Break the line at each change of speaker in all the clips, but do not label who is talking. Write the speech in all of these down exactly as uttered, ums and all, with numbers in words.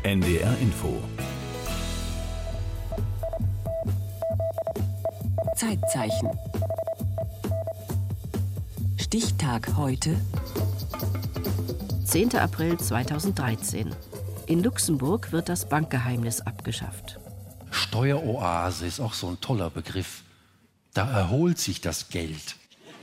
N D R Info.
Zeitzeichen. Stichtag heute.
zehnter April zweitausenddreizehn. In Luxemburg wird das Bankgeheimnis abgeschafft.
Steueroase ist auch so ein toller Begriff. Da erholt sich das Geld.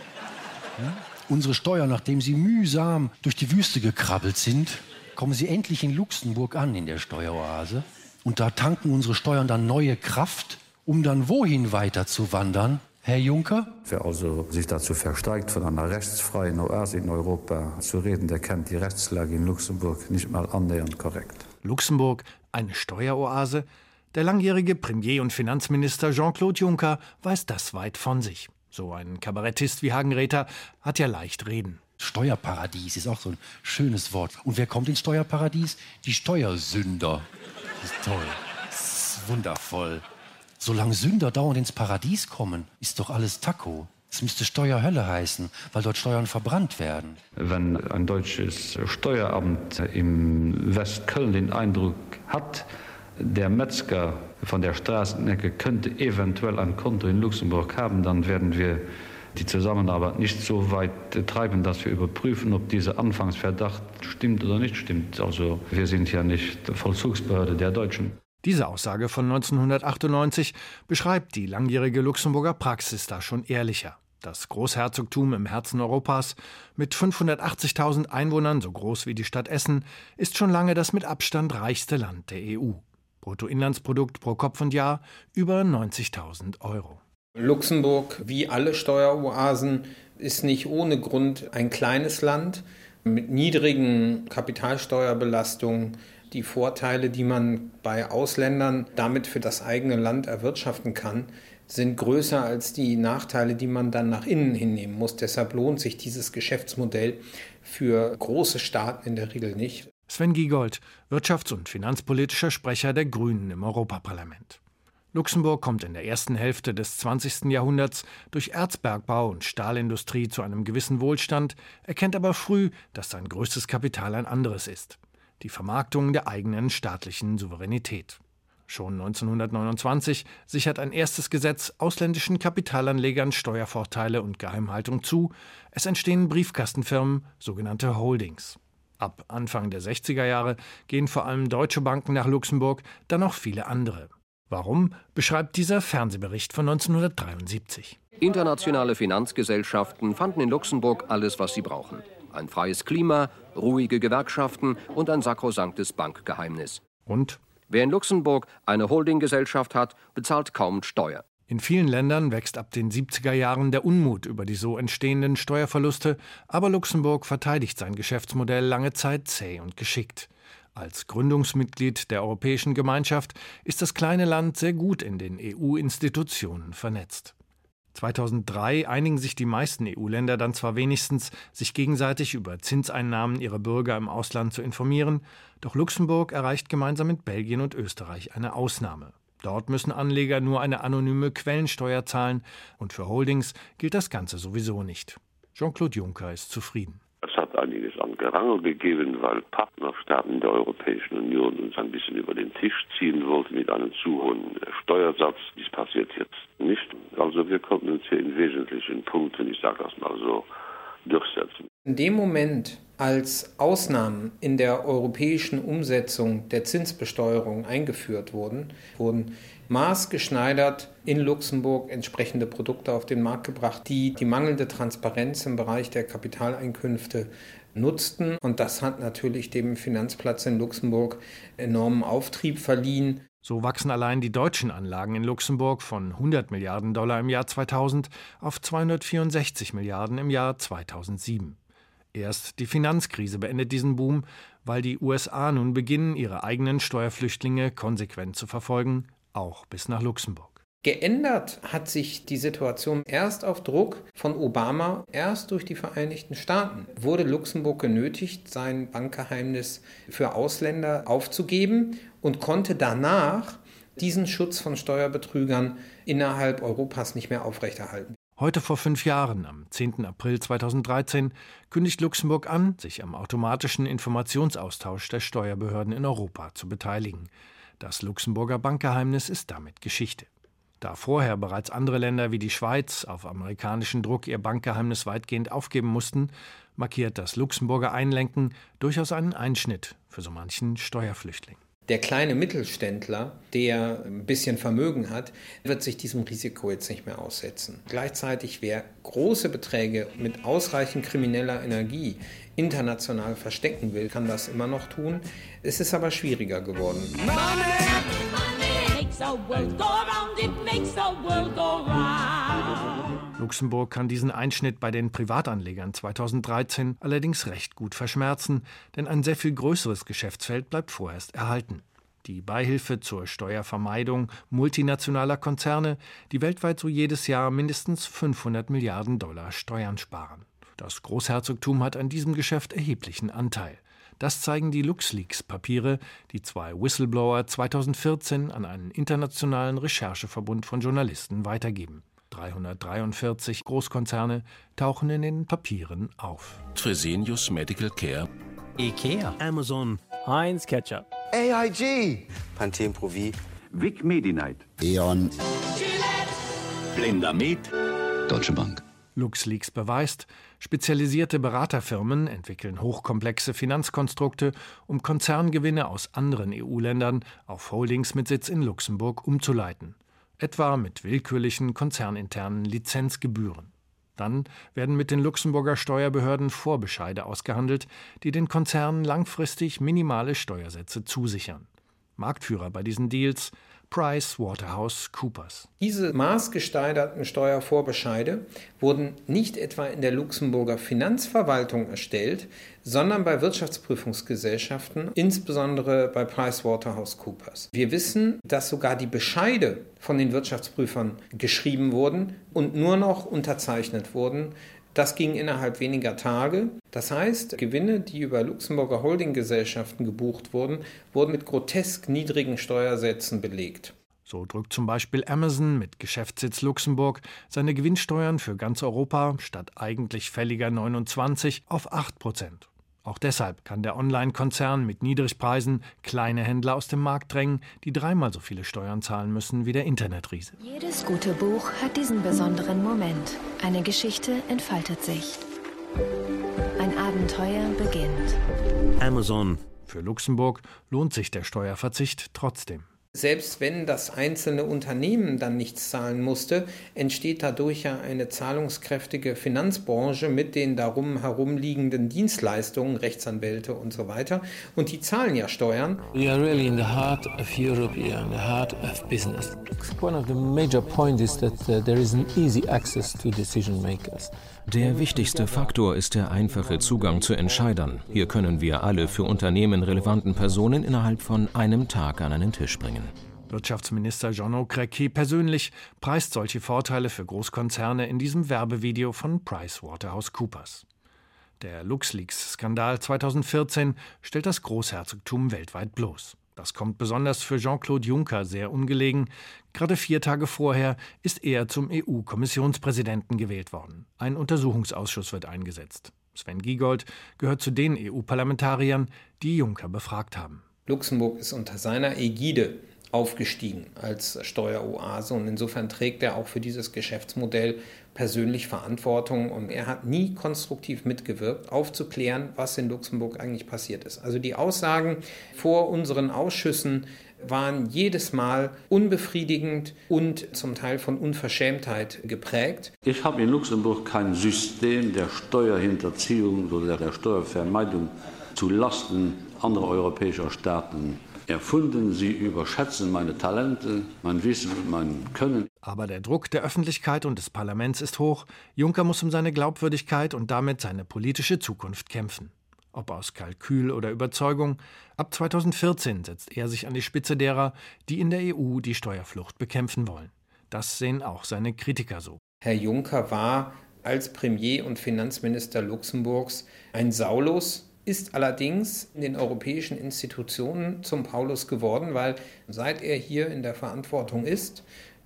Hm? Unsere Steuern, nachdem sie mühsam durch die Wüste gekrabbelt sind, kommen sie endlich in Luxemburg an, in der Steueroase. Und da tanken unsere Steuern dann neue Kraft, um dann wohin weiter zu wandern, Herr Juncker?
Wer also sich dazu versteigt, von einer rechtsfreien Oase in Europa zu reden, der kennt die Rechtslage in Luxemburg nicht mal annähernd korrekt.
Luxemburg, eine Steueroase? Der langjährige Premier- und Finanzminister Jean-Claude Juncker weiß das weit von sich. So ein Kabarettist wie Hagenräther hat ja leicht reden.
Steuerparadies ist auch so ein schönes Wort. Und wer kommt ins Steuerparadies? Die Steuersünder. Das ist toll. Das ist wundervoll. Solange Sünder dauernd ins Paradies kommen, ist doch alles Taco. Es müsste Steuerhölle heißen, weil dort Steuern verbrannt werden.
Wenn ein deutsches Steueramt im Westköln den Eindruck hat, der Metzger von der Straßenecke könnte eventuell ein Konto in Luxemburg haben, dann werden wir die Zusammenarbeit nicht so weit treiben, dass wir überprüfen, ob dieser Anfangsverdacht stimmt oder nicht stimmt. Also wir sind ja nicht Vollzugsbehörde der Deutschen.
Diese Aussage von neunzehnhundertachtundneunzig beschreibt die langjährige Luxemburger Praxis da schon ehrlicher. Das Großherzogtum im Herzen Europas mit fünfhundertachtzigtausend Einwohnern, so groß wie die Stadt Essen, ist schon lange das mit Abstand reichste Land der E U. Bruttoinlandsprodukt pro Kopf und Jahr über neunzigtausend Euro.
Luxemburg, wie alle Steueroasen, ist nicht ohne Grund ein kleines Land mit niedrigen Kapitalsteuerbelastungen. Die Vorteile, die man bei Ausländern damit für das eigene Land erwirtschaften kann, sind größer als die Nachteile, die man dann nach innen hinnehmen muss. Deshalb lohnt sich dieses Geschäftsmodell für große Staaten in der Regel nicht.
Sven Giegold, wirtschafts- und finanzpolitischer Sprecher der Grünen im Europaparlament. Luxemburg kommt in der ersten Hälfte des zwanzigsten Jahrhunderts durch Erzbergbau und Stahlindustrie zu einem gewissen Wohlstand, erkennt aber früh, dass sein größtes Kapital ein anderes ist: die Vermarktung der eigenen staatlichen Souveränität. Schon neunzehnhundertneunundzwanzig sichert ein erstes Gesetz ausländischen Kapitalanlegern Steuervorteile und Geheimhaltung zu. Es entstehen Briefkastenfirmen, sogenannte Holdings. Ab Anfang der sechziger Jahre gehen vor allem deutsche Banken nach Luxemburg, dann auch viele andere. Warum, beschreibt dieser Fernsehbericht von neunzehnhundertdreiundsiebzig.
Internationale Finanzgesellschaften fanden in Luxemburg alles, was sie brauchen. Ein freies Klima, ruhige Gewerkschaften und ein sakrosanktes Bankgeheimnis.
Und?
Wer in Luxemburg eine Holdinggesellschaft hat, bezahlt kaum Steuer.
In vielen Ländern wächst ab den siebziger Jahren der Unmut über die so entstehenden Steuerverluste, aber Luxemburg verteidigt sein Geschäftsmodell lange Zeit zäh und geschickt. Als Gründungsmitglied der Europäischen Gemeinschaft ist das kleine Land sehr gut in den E U-Institutionen vernetzt. zweitausenddrei einigen sich die meisten E U-Länder dann zwar wenigstens, sich gegenseitig über Zinseinnahmen ihrer Bürger im Ausland zu informieren, doch Luxemburg erreicht gemeinsam mit Belgien und Österreich eine Ausnahme. Dort müssen Anleger nur eine anonyme Quellensteuer zahlen und für Holdings gilt das Ganze sowieso nicht. Jean-Claude Juncker ist zufrieden.
Es hat einiges an Gerangel gegeben, weil Partnerstaaten der Europäischen Union uns ein bisschen über den Tisch ziehen wollten mit einem zu hohen Steuersatz. Dies passiert jetzt nicht. Also wir konnten uns hier in wesentlichen Punkten, ich sage das mal so, durchsetzen.
In dem Moment, als Ausnahmen in der europäischen Umsetzung der Zinsbesteuerung eingeführt wurden, wurden maßgeschneidert in Luxemburg entsprechende Produkte auf den Markt gebracht, die die mangelnde Transparenz im Bereich der Kapitaleinkünfte nutzten. Und das hat natürlich dem Finanzplatz in Luxemburg enormen Auftrieb verliehen.
So wachsen allein die deutschen Anlagen in Luxemburg von hundert Milliarden Dollar im Jahr zweitausend auf zweihundertvierundsechzig Milliarden im Jahr zweitausendsieben. Erst die Finanzkrise beendet diesen Boom, weil die U S A nun beginnen, ihre eigenen Steuerflüchtlinge konsequent zu verfolgen, auch bis nach Luxemburg.
Geändert hat sich die Situation erst auf Druck von Obama, erst durch die Vereinigten Staaten. Wurde Luxemburg genötigt, sein Bankgeheimnis für Ausländer aufzugeben und konnte danach diesen Schutz von Steuerbetrügern innerhalb Europas nicht mehr aufrechterhalten.
Heute vor fünf Jahren, am zehnten April zweitausenddreizehn, kündigt Luxemburg an, sich am automatischen Informationsaustausch der Steuerbehörden in Europa zu beteiligen. Das Luxemburger Bankgeheimnis ist damit Geschichte. Da vorher bereits andere Länder wie die Schweiz auf amerikanischen Druck ihr Bankgeheimnis weitgehend aufgeben mussten, markiert das Luxemburger Einlenken durchaus einen Einschnitt für so manchen Steuerflüchtling.
Der kleine Mittelständler, der ein bisschen Vermögen hat, wird sich diesem Risiko jetzt nicht mehr aussetzen. Gleichzeitig, wer große Beträge mit ausreichend krimineller Energie international verstecken will, kann das immer noch tun. Es ist aber schwieriger geworden. Money, money makes the world go round, it makes the world go round.
Luxemburg kann diesen Einschnitt bei den Privatanlegern zweitausenddreizehn allerdings recht gut verschmerzen, denn ein sehr viel größeres Geschäftsfeld bleibt vorerst erhalten. Die Beihilfe zur Steuervermeidung multinationaler Konzerne, die weltweit so jedes Jahr mindestens fünfhundert Milliarden Dollar Steuern sparen. Das Großherzogtum hat an diesem Geschäft erheblichen Anteil. Das zeigen die LuxLeaks-Papiere, die zwei Whistleblower zweitausendvierzehn an einen internationalen Rechercheverbund von Journalisten weitergeben. dreihundertdreiundvierzig Großkonzerne tauchen in den Papieren auf.
Fresenius Medical Care,
Ikea,
Amazon,
Heinz Ketchup,
A I G,
Pantene Provi,
Vic Medi-Night,
E.ON,
Blendamed,
Deutsche Bank.
LuxLeaks beweist, spezialisierte Beraterfirmen entwickeln hochkomplexe Finanzkonstrukte, um Konzerngewinne aus anderen E U-Ländern auf Holdings mit Sitz in Luxemburg umzuleiten. Etwa mit willkürlichen konzerninternen Lizenzgebühren. Dann werden mit den Luxemburger Steuerbehörden Vorbescheide ausgehandelt, die den Konzernen langfristig minimale Steuersätze zusichern. Marktführer bei diesen Deals PricewaterhouseCoopers.
Diese maßgeschneiderten Steuervorbescheide wurden nicht etwa in der Luxemburger Finanzverwaltung erstellt, sondern bei Wirtschaftsprüfungsgesellschaften, insbesondere bei PricewaterhouseCoopers. Wir wissen, dass sogar die Bescheide von den Wirtschaftsprüfern geschrieben wurden und nur noch unterzeichnet wurden. Das ging innerhalb weniger Tage. Das heißt, Gewinne, die über Luxemburger Holdinggesellschaften gebucht wurden, wurden mit grotesk niedrigen Steuersätzen belegt.
So drückt zum Beispiel Amazon mit Geschäftssitz Luxemburg seine Gewinnsteuern für ganz Europa statt eigentlich fälliger neunundzwanzig auf acht Prozent. Auch deshalb kann der Online-Konzern mit Niedrigpreisen kleine Händler aus dem Markt drängen, die dreimal so viele Steuern zahlen müssen wie der Internetriese.
Jedes gute Buch hat diesen besonderen Moment. Eine Geschichte entfaltet sich. Ein Abenteuer beginnt.
Amazon.
Für Luxemburg lohnt sich der Steuerverzicht trotzdem.
Selbst wenn das einzelne Unternehmen dann nichts zahlen musste, entsteht dadurch ja eine zahlungskräftige Finanzbranche mit den darum herumliegenden Dienstleistungen, Rechtsanwälte und so weiter. Und die zahlen ja Steuern.
We are really in the heart of Europe, we are in the heart of business. One of the major points is that uh, there is an easy access to decision makers.
Der wichtigste Faktor ist der einfache Zugang zu Entscheidern. Hier können wir alle für Unternehmen relevanten Personen innerhalb von einem Tag an einen Tisch bringen.
Wirtschaftsminister Jean Créqui persönlich preist solche Vorteile für Großkonzerne in diesem Werbevideo von PricewaterhouseCoopers. Der LuxLeaks-Skandal zweitausendvierzehn stellt das Großherzogtum weltweit bloß. Das kommt besonders für Jean-Claude Juncker sehr ungelegen. Gerade vier Tage vorher ist er zum E U-Kommissionspräsidenten gewählt worden. Ein Untersuchungsausschuss wird eingesetzt. Sven Giegold gehört zu den E U-Parlamentariern, die Juncker befragt haben.
Luxemburg ist unter seiner Ägide aufgestiegen als Steueroase und insofern trägt er auch für dieses Geschäftsmodell persönlich Verantwortung und er hat nie konstruktiv mitgewirkt, aufzuklären, was in Luxemburg eigentlich passiert ist. Also die Aussagen vor unseren Ausschüssen waren jedes Mal unbefriedigend und zum Teil von Unverschämtheit geprägt.
Ich habe in Luxemburg kein System der Steuerhinterziehung oder der Steuervermeidung zu Lasten anderer europäischer Staaten erfunden. Sie überschätzen meine Talente, mein Wissen und mein Können.
Aber der Druck der Öffentlichkeit und des Parlaments ist hoch. Juncker muss um seine Glaubwürdigkeit und damit seine politische Zukunft kämpfen. Ob aus Kalkül oder Überzeugung, ab zweitausendvierzehn setzt er sich an die Spitze derer, die in der E U die Steuerflucht bekämpfen wollen. Das sehen auch seine Kritiker so.
Herr Juncker war als Premier und Finanzminister Luxemburgs ein Saulus, ist allerdings in den europäischen Institutionen zum Paulus geworden, weil seit er hier in der Verantwortung ist,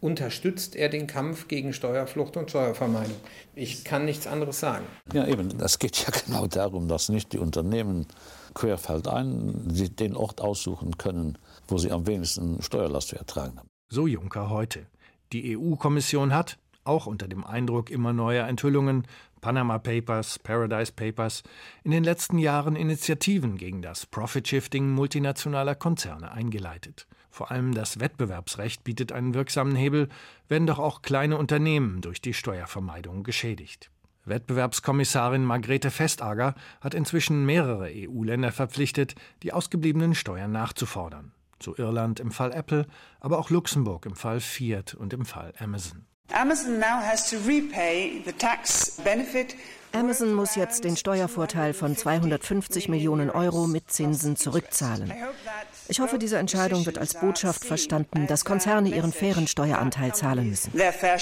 unterstützt er den Kampf gegen Steuerflucht und Steuervermeidung. Ich kann nichts anderes sagen.
Ja, eben. Es geht ja genau darum, dass nicht die Unternehmen querfeldein den Ort aussuchen können, wo sie am wenigsten Steuerlast zu ertragen haben.
So Juncker heute. Die E U-Kommission hat, auch unter dem Eindruck immer neuer Enthüllungen, Panama Papers, Paradise Papers, in den letzten Jahren Initiativen gegen das Profit-Shifting multinationaler Konzerne eingeleitet. Vor allem das Wettbewerbsrecht bietet einen wirksamen Hebel, werden doch auch kleine Unternehmen durch die Steuervermeidung geschädigt. Wettbewerbskommissarin Margrethe Vestager hat inzwischen mehrere E U-Länder verpflichtet, die ausgebliebenen Steuern nachzufordern. So Irland im Fall Apple, aber auch Luxemburg im Fall Fiat und im Fall Amazon.
Amazon now has to repay the tax benefit.
Amazon muss jetzt den Steuervorteil von zweihundertfünfzig Millionen Euro mit Zinsen zurückzahlen. Ich hoffe, diese Entscheidung wird als Botschaft verstanden, dass Konzerne ihren fairen Steueranteil zahlen müssen.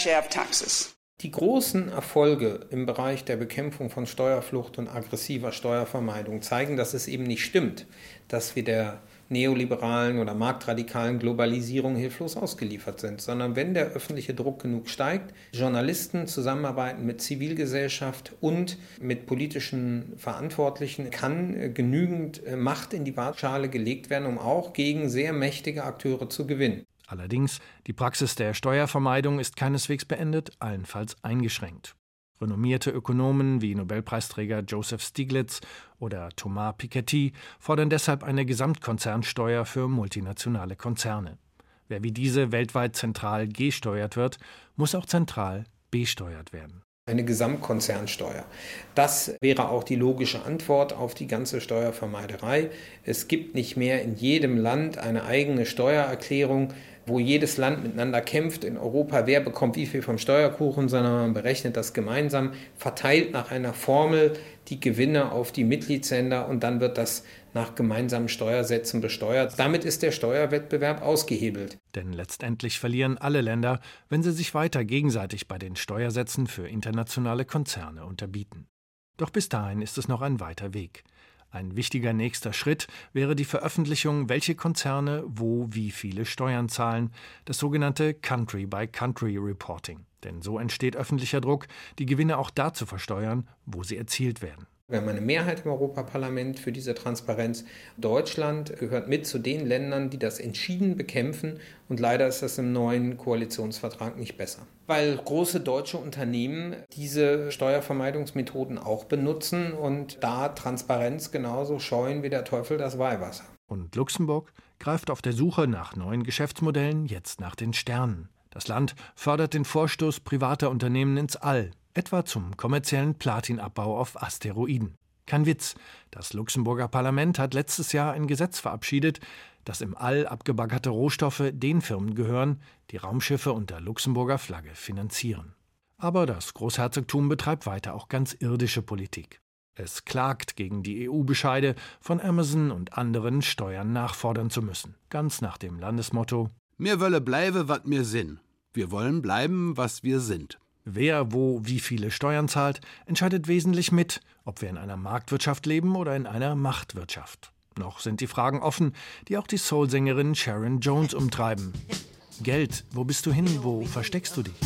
Die großen Erfolge im Bereich der Bekämpfung von Steuerflucht und aggressiver Steuervermeidung zeigen, dass es eben nicht stimmt, dass wir der neoliberalen oder marktradikalen Globalisierung hilflos ausgeliefert sind, sondern wenn der öffentliche Druck genug steigt, Journalisten zusammenarbeiten mit Zivilgesellschaft und mit politischen Verantwortlichen, kann genügend Macht in die Waagschale gelegt werden, um auch gegen sehr mächtige Akteure zu gewinnen.
Allerdings, die Praxis der Steuervermeidung ist keineswegs beendet, allenfalls eingeschränkt. Renommierte Ökonomen wie Nobelpreisträger Joseph Stiglitz oder Thomas Piketty fordern deshalb eine Gesamtkonzernsteuer für multinationale Konzerne. Wer wie diese weltweit zentral gesteuert wird, muss auch zentral besteuert werden.
Eine Gesamtkonzernsteuer. Das wäre auch die logische Antwort auf die ganze Steuervermeiderei. Es gibt nicht mehr in jedem Land eine eigene Steuererklärung, wo jedes Land miteinander kämpft in Europa, wer bekommt wie viel vom Steuerkuchen, sondern man berechnet das gemeinsam, verteilt nach einer Formel die Gewinne auf die Mitgliedsländer und dann wird das nach gemeinsamen Steuersätzen besteuert. Damit ist der Steuerwettbewerb ausgehebelt.
Denn letztendlich verlieren alle Länder, wenn sie sich weiter gegenseitig bei den Steuersätzen für internationale Konzerne unterbieten. Doch bis dahin ist es noch ein weiter Weg. Ein wichtiger nächster Schritt wäre die Veröffentlichung, welche Konzerne wo wie viele Steuern zahlen, das sogenannte Country-by-Country-Reporting. Denn so entsteht öffentlicher Druck, die Gewinne auch da zu versteuern, wo sie erzielt werden.
Wir haben eine Mehrheit im Europaparlament für diese Transparenz. Deutschland gehört mit zu den Ländern, die das entschieden bekämpfen. Und leider ist das im neuen Koalitionsvertrag nicht besser. Weil große deutsche Unternehmen diese Steuervermeidungsmethoden auch benutzen und da Transparenz genauso scheuen wie der Teufel das Weihwasser.
Und Luxemburg greift auf der Suche nach neuen Geschäftsmodellen jetzt nach den Sternen. Das Land fördert den Vorstoß privater Unternehmen ins All, etwa zum kommerziellen Platinabbau auf Asteroiden. Kein Witz, das Luxemburger Parlament hat letztes Jahr ein Gesetz verabschiedet, dass im All abgebaggerte Rohstoffe den Firmen gehören, die Raumschiffe unter Luxemburger Flagge finanzieren. Aber das Großherzogtum betreibt weiter auch ganz irdische Politik. Es klagt gegen die E U-Bescheide, von Amazon und anderen Steuern nachfordern zu müssen. Ganz nach dem Landesmotto:
Mir wolle bleibe, wat mir sinn. Wir wollen bleiben, was wir sind.
Wer wo wie viele Steuern zahlt, entscheidet wesentlich mit, ob wir in einer Marktwirtschaft leben oder in einer Machtwirtschaft. Noch sind die Fragen offen, die auch die Soul-Sängerin Sharon Jones umtreiben. Geld, wo bist du hin, wo versteckst du dich?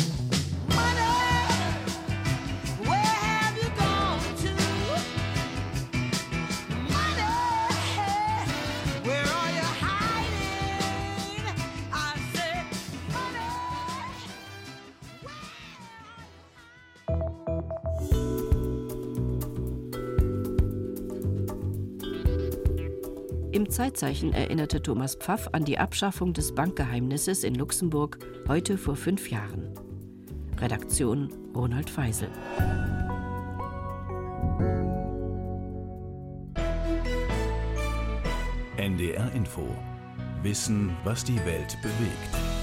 Im Zeitzeichen erinnerte Thomas Pfaff an die Abschaffung des Bankgeheimnisses in Luxemburg heute vor fünf Jahren. Redaktion Ronald Feisel.
N D R Info. Wissen, was die Welt bewegt.